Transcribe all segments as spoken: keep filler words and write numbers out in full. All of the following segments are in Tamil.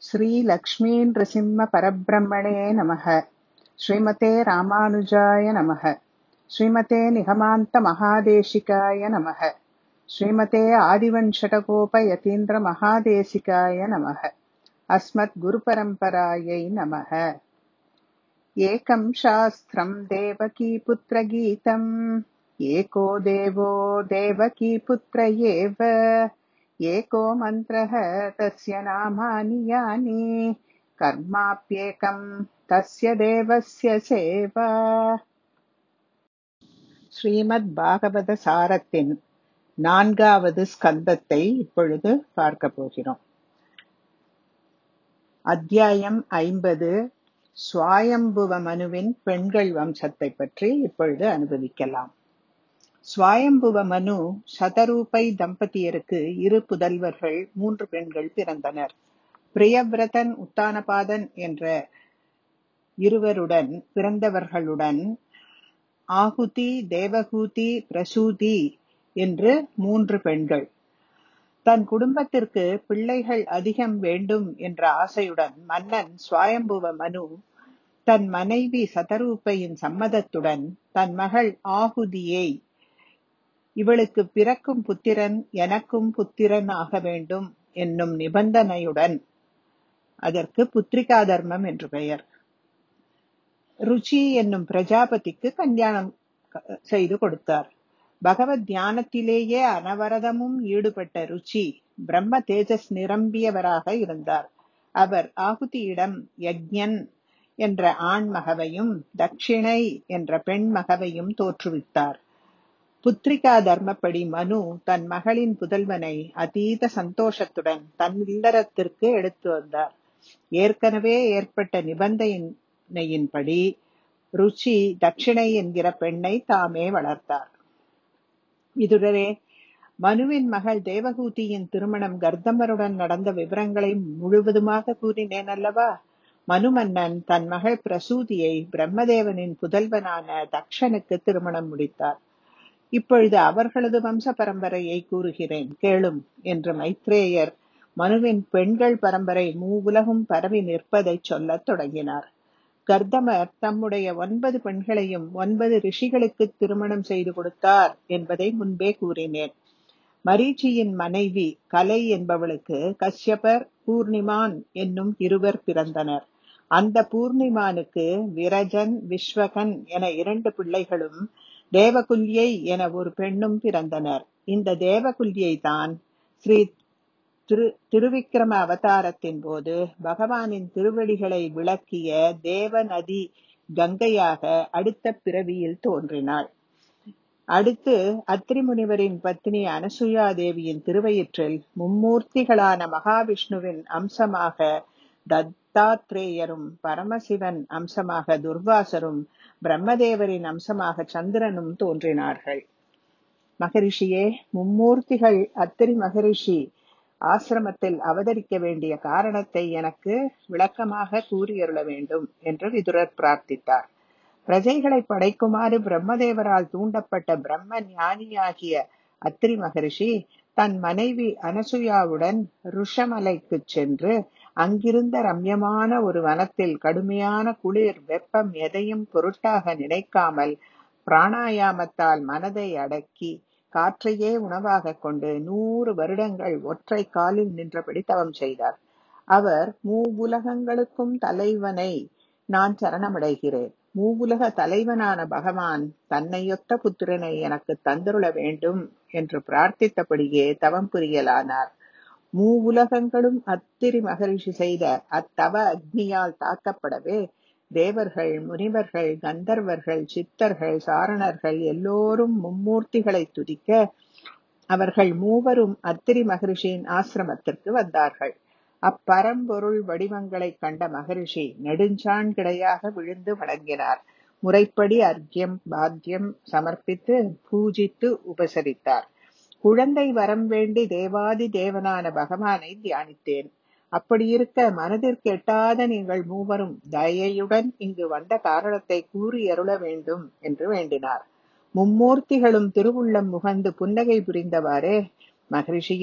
श्री लक्ष्मी नृसिंह परब्रह्मणे नमः। श्रीमते रामानुजाय नमः। श्रीमते निगमान्त महादेशिकाय नमः। श्रीमते आदिवंशटकोप यतीन्द्र महादेशिकाय नमः। अस्मत् गुरुपरम्परायै नमः। एकं शास्त्रं देवकीपुत्र गीतम् एको देवो देवकीपुत्र एव एको मन्त्रः तस्य नामानि यानि कर्माप्येकं तस्य देवस्य सेवा. ஸ்ரீமத் பாகவத சாரத்தின் நான்காவது ஸ்கந்தத்தை இப்பொழுது பார்க்க போகிறோம். அத்தியாயம் ஐம்பது, ஸ்வாயம்புவ மனுவின் பெண்கள் வம்சத்தை பற்றி இப்பொழுது அனுபவிக்கலாம். ஸ்வாயம்புவ மனு சதரூபை தம்பதியருக்கு இரு புதல்வர்கள், மூன்று பெண்கள் பிறந்தனர். பிரியவ்ரதன், உத்தானபாதன் என்ற இருவருடன் பிறந்தவர்களுடன் ஆகுதி, தேவகூதி, பிரசூதி என்று மூன்று பெண்கள். தன் குடும்பத்திற்கு பிள்ளைகள் அதிகம் வேண்டும் என்ற ஆசையுடன் மன்னன் ஸ்வாயம்புவ மனு தன் மனைவி சதரூபையின் சம்மதத்துடன் தன் மகள் ஆகுதியை, இவளுக்கு பிறக்கும் புத்திரன் எனக்கும் புத்திரன் ஆக வேண்டும் என்னும் நிபந்தனையுடன், அதற்கு புத்திரிகா தர்மம் என்று பெயர், ருச்சி என்னும் பிரஜாபதிக்கு கல்யாணம் செய்து கொடுத்தார். பகவத் தியானத்திலேயே அனவரதமும் ஈடுபட்ட ருச்சி பிரம்ம தேஜஸ் நிரம்பியவராக இருந்தார். அவர் ஆகுதியிடம் யஜ்ஞன் என்ற ஆண் மகவையும் தட்சிணை என்ற பெண் மகவையும் தோற்றுவித்தார். புத்திரிகா தர்மப்படி மனு தன் மகளின் புதல்வனை அதீத சந்தோஷத்துடன் தன் இல்லறத்திற்கு எடுத்து வந்தார். ஏற்கனவே ஏற்பட்ட நிபந்தனையின்படி ருச்சி தட்சிணை என்கிற பெண்ணை தாமே வளர்த்தார். இதுவரை மனுவின் மகள் தேவகூதியின் திருமணம் கர்தமருடன் நடந்த விவரங்களை முழுவதுமாக கூறினேன் அல்லவா? மனு மன்னன் தன் மகள் பிரசூதியை பிரம்மதேவனின் புதல்வனான தக்ஷனுக்கு திருமணம் முடித்தார். இப்பொழுது அவர்களது வம்ச பரம்பரையை கூறுகிறேன், கேளும் என்று மைத்ரேயர் மனுவின் பெண்கள் பரம்பரை மூவுலகும் பரவி நிற்பதை சொல்லத் தொடங்கினார். கர்தமர் தம்முடைய ஒன்பது பெண்களையும் ஒன்பது ரிஷிகளுக்கு திருமணம் செய்து கொடுத்தார் என்பதை முன்பே கூறினேன். மரீச்சியின் மனைவி கலை என்பவளுக்கு கஷ்யபர், பூர்ணிமான் என்னும் இருவர் பிறந்தனர். அந்த பூர்ணிமானுக்கு விரஜன், விஸ்வகன் என இரண்டு பிள்ளைகளும் தேவகுல்யை என ஒரு பெண்ணும் பிறந்தனர். இந்த தேவகுல்யை தான் ஸ்ரீ திரு திருவிக்கிரம அவதாரத்தின் போது பகவானின் திருவடிகளை விளக்கிய தேவநதி கங்கையாக அடுத்த பிறவியில் தோன்றினாள். அடுத்து அத்ரி முனிவரின் பத்னி அனசூயா தேவியின் திருவயிற்றில் மும்மூர்த்திகளான மகாவிஷ்ணுவின் அம்சமாக தத்தாத்ரேயரும், பரமசிவன் அம்சமாக துர்வாசரும், பிரம்மதேவரின் அம்சமாக சந்திரனும் தோன்றினார்கள். மகரிஷியே, மும்மூர்த்திகள் அத்திரி மகரிஷி ஆசிரமத்தில் அவதரிக்க வேண்டிய காரணத்தை எனக்கு விளக்கமாக கூறியருள வேண்டும் என்று விதுரர் பிரார்த்தித்தார். பிரஜைகளை படைக்குமாறு பிரம்மதேவரால் தூண்டப்பட்ட பிரம்ம ஞானியாகிய அத்திரி மகரிஷி தன் மனைவி அனசூயாவுடன் ருஷமலைக்கு சென்று அங்கிருந்த ரம்யமான ஒரு வனத்தில் கடுமையான குளிர், வெப்பம் எதையும் பொருட்டாக நினைக்காமல் பிராணாயாமத்தால் மனதை அடக்கி காற்றையே உணவாக கொண்டு நூறு வருடங்கள் ஒற்றை காலில் நின்றபடி தவம் செய்தார். அவர் மூவுலகங்களுக்கும் தலைவனை நான் சரணமடைகிறேன், மூவுலக தலைவனான பகவான் தன்னையொத்த புத்திரனை எனக்கு தந்தருள வேண்டும் என்று பிரார்த்தித்தபடியே தவம் புரியலானார். மூவுலகங்களும் அத்திரி மகரிஷி செய்த அத்தவ அக்னியால் தாக்கப்படவே தேவர்கள், முனிவர்கள், கந்தர்வர்கள், சித்தர்கள், சாரணர்கள் எல்லோரும் மும்மூர்த்திகளை துதிக்க அவர்கள் மூவரும் அத்திரி மகரிஷியின் ஆசிரமத்திற்கு வந்தார்கள். அப்பரம்பொருள் வடிவங்களை கண்ட மகரிஷி நெடுஞ்சான் கிடையாக விழுந்து வணங்கினார். முறைப்படி அர்க்கியம் பாத்தியம் சமர்ப்பித்து பூஜித்து உபசரித்தார். குழந்தை வரம் வேண்டி தேவாதி தேவனான பகவானை தியானித்தேன். அப்படியிருக்க மனதிற்கு எட்டாத நீங்கள் மூவரும் தயையுடன் இங்கு வந்த காரணத்தை கூறி அருள வேண்டும் என்று வேண்டினார். மும்மூர்த்திகளும் திருவுள்ளம் முகந்து புன்னகை புரிந்தவாறே, மகரிஷியே,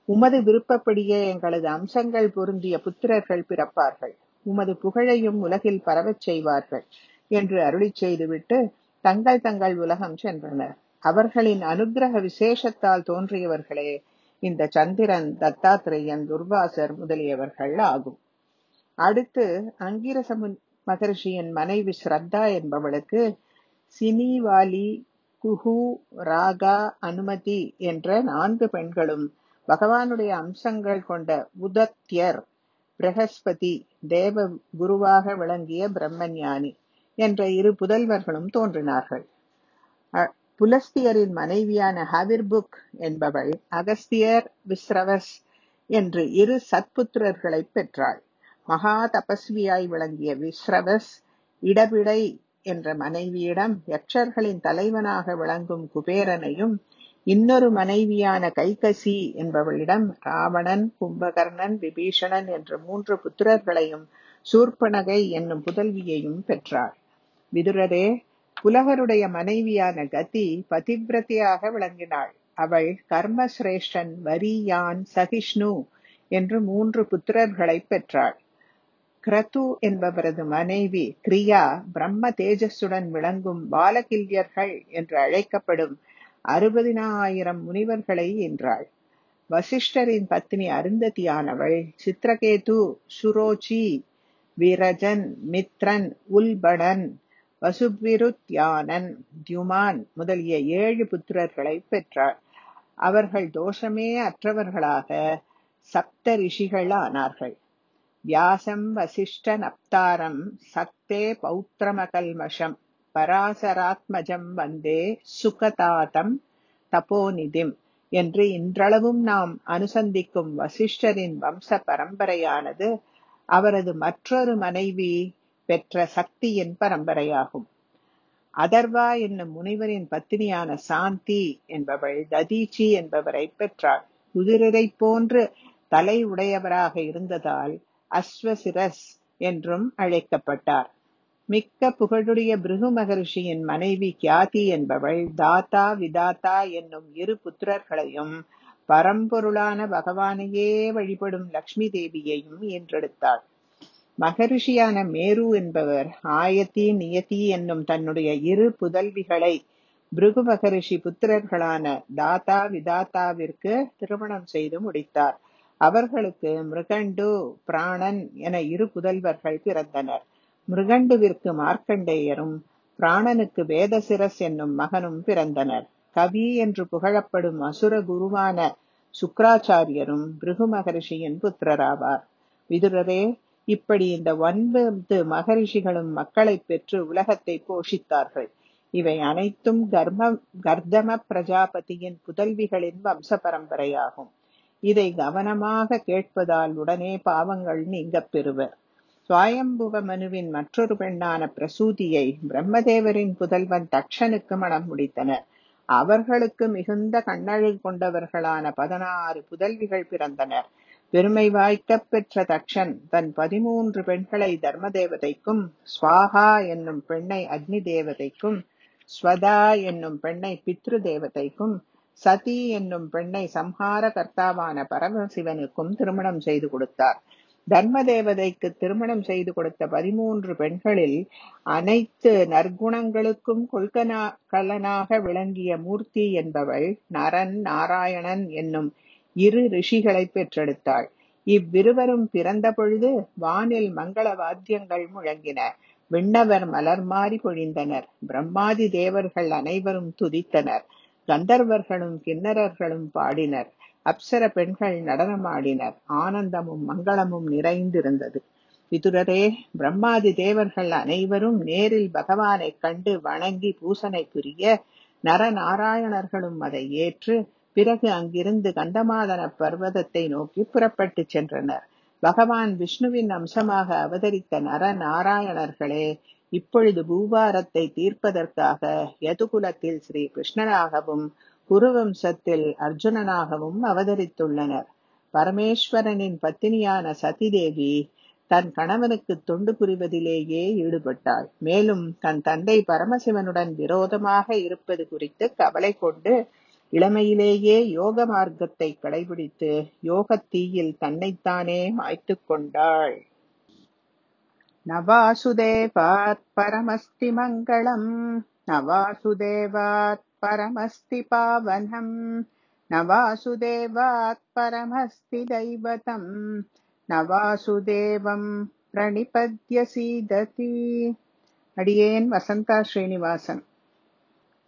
உமது விருப்பப்படியே எங்களது அம்சங்கள் பொருந்திய புத்திரர்கள் பிறப்பார்கள், உமது புகழையும் உலகில் பரவச் செய்வார்கள் என்று அருளிச் செய்துவிட்டு தங்கள் தங்கள் உலகம் சென்றனர். அவர்களின் அனுக்கிரக விசேஷத்தால் தோன்றியவர்களே இந்த சந்திரன், தத்தாத்திரேயன், துர்வாசர் முதலியவர்கள் ஆகும். அடுத்து அங்கிரச மகர்ஷியின் மனைவி ஸ்ரத்தா என்பவளுக்கு சினிவாலி, குஹு, ராகா, அனுமதி என்ற நான்கு பெண்களும் பகவானுடைய அம்சங்கள் கொண்ட உதத்யர், பிரகஸ்பதி, தேவ குருவாக விளங்கிய பிரம்மஞானி என்ற இரு புதல்வர்களும் தோன்றினார்கள். புலஸ்தியரின் மனைவியான ஹவிர்புக் என்பவள் அகஸ்தியர், விஸ்ரவஸ் என்று இரு சத்புத்திரர்களை பெற்றாள். மகா தபஸ்வியாய் விளங்கிய விஸ்ரவஸ் இடபிடை என்ற மனைவியிடம் யக்ஷர்களின் தலைவனாக விளங்கும் குபேரனையும், இன்னொரு மனைவியான கைகசி என்பவளிடம் ராவணன், கும்பகர்ணன், விபீஷணன் என்ற மூன்று புத்திரர்களையும் சூர்பனகை என்னும் புதல்வியையும் பெற்றாள். விதுரரே, புலகருடைய மனைவியான கதி பதிவிரதையாக விளங்கினாள். அவள் கர்மசிரேஷ்டன், வரியான், சகிஷ்ணு என்று மூன்று புத்திரர்களை பெற்றாள். கிரது என்பவரது மனைவி கிரியா பிரம்ம தேஜஸுடன் விளங்கும் பாலகில்யர்கள் என்று அழைக்கப்படும் அறுபதினாயிரம் முனிவர்களை ஈன்றாள். வசிஷ்டரின் பத்னி அருந்ததியானவள் சித்ரகேது, சுரோச்சி, விரஜன், மித்ரன், உல்படன், வசுவிருத்யானன், தியுமான் முதலிய ஏழு புத்திரர்களை பெற்றாள். அவர்கள் தோஷமே அற்றவர்களாக சப்த ரிஷிகள் ஆனார்கள். வியாசம், வசிஷ்ட, நப்தாரம், சக்தே பௌத்திரமகல்மஷம், பராசராத்மஜம் வந்தே சுகதாதம் தபோநிதிம் என்று இன்றளவும் நாம் அனுசந்திக்கும் வசிஷ்டரின் வம்ச பரம்பரையானது அவரது மற்றொரு மனைவி பெற்ற சக்தியின் பரம்பரையாகும். அதர்வா என்னும் முனிவரின் பத்தினியான சாந்தி என்பவள் ததீச்சி என்பவரை பெற்றாள். குதிரை போன்று தலை உடையவராக இருந்ததால் அஸ்வசிரஸ் என்றும் அழைக்கப்பட்டார். மிக்க புகழுடைய பிருகு மகர்ஷியின் மனைவி கியாதி என்பவள் தாத்தா, விதாத்தா என்னும் இரு புத்திரர்களையும் பரம்பொருளான பகவானையே வழிபடும் லக்ஷ்மி தேவியையும் ஈன்றெடுத்தாள். மகரிஷியான மேரு என்பவர் ஆயத்தி, நியதி என்னும் தன்னுடைய இரு புதல்விகளை பிருகு மகரிஷி புத்திரர்களான தாத்தா, விதாத்தாவிற்கு திருமணம் செய்து முடித்தார். அவர்களுக்கு மிருகண்டு, பிராணன் என இரு புதல்வர்கள் பிறந்தனர். மிருகண்டுவிற்கு மார்க்கண்டேயரும், பிராணனுக்கு வேதசிரஸ் என்னும் மகனும் பிறந்தனர். கவி என்று புகழப்படும் அசுர குருவான சுக்ராச்சாரியரும் பிருகு மகரிஷியின் புத்திரராவார். விதுரரே, இப்படி இந்த ஒன்பது மகரிஷிகளும் மக்களை பெற்று உலகத்தை போஷித்தார்கள். இவை அனைத்தும் கர்ம கர்தம பிரஜாபதியின் புதல்விகளின் வம்ச பரம்பரையாகும். இதை கவனமாக கேட்பதால் உடனே பாவங்கள் நீங்கப் பெறுவர். சுவாயம்புவ மனுவின் மற்றொரு பெண்ணான பிரசூதியை பிரம்மதேவரின் புதல்வன் தக்ஷனுக்கு மணம் முடித்தனர். அவர்களுக்கு மிகுந்த கண்ணழகு கொண்டவர்களான பதினாறு புதல்விகள் பிறந்தனர். பெருமை வாய்க்க பெற்ற தக்ஷன் தன் பதிமூன்று பெண்களை தர்ம தேவதைக்கும், ஸ்வாஹா என்னும் பெண்ணை அக்னி தேவதைக்கும், ஸ்வதா என்னும் பெண்ணை பித்ரு தேவதைக்கும், சதி என்னும் பெண்ணை சம்ஹார கர்த்தாவான பரமசிவனுக்கும் திருமணம் செய்து கொடுத்தார். தர்ம தேவதைக்கு திருமணம் செய்து கொடுத்த பதிமூன்று பெண்களில் அனைத்து நற்குணங்களுக்கும் கொள்கனா கலனாக விளங்கிய மூர்த்தி என்பவள் நரன், நாராயணன் என்னும் இரு ரிஷிகளை பெற்றெடுத்தாள். இவ்விருவரும் பிறந்த பொழுது வானில் மங்கள வாத்தியங்கள் முழங்கின. விண்ணவர் மலர் மாறி பொழிந்தனர். பிரம்மாதி தேவர்கள் அனைவரும் துதித்தனர். கந்தர்வர்களும் கிண்ணறர்களும் பாடினர். அப்சர பெண்கள் நடனமாடினர். ஆனந்தமும் மங்களமும் நிறைந்திருந்தது. விதுரரே, பிரம்மாதி தேவர்கள் அனைவரும் நேரில் பகவானை கண்டு வணங்கி பூசனை புரிய நரநாராயணர்களும் அதை ஏற்று பிறகு அங்கிருந்து கந்தமாதன பர்வதத்தை நோக்கி புறப்பட்டு சென்றனர். பகவான் விஷ்ணுவின் அம்சமாக அவதரித்த நர நாராயணர்களே இப்பொழுது பூபாரத்தை தீர்ப்பதற்காக யதுகுலத்தில் ஸ்ரீ கிருஷ்ணனாகவும் குருவம்சத்தில் அர்ஜுனனாகவும் அவதரித்துள்ளனர். பரமேஸ்வரனின் பத்தினியான சதிதேவி தன் கணவனுக்கு தொண்டு புரிவதிலேயே ஈடுபட்டாள். மேலும் தன் தந்தை பரமசிவனுடன் விரோதமாக இருப்பது குறித்து கவலை கொண்டு இளமையிலேயே யோக மார்க்கத்தை கடைபிடித்து யோகத் தீயில் தன்னைத்தானே மாய்த்துக் கொண்டாள். நவாசுதேவாத் பரமஸ்தி மங்களம், நவாசுதேவாத் பரமஸ்தி பாவனம், நவாசுதேவாத் பரமஸ்தி தைவதம், நவாசுதேவம் பிரணிபத்ய சீததி. அடியேன் வசந்தா ஸ்ரீனிவாசன்.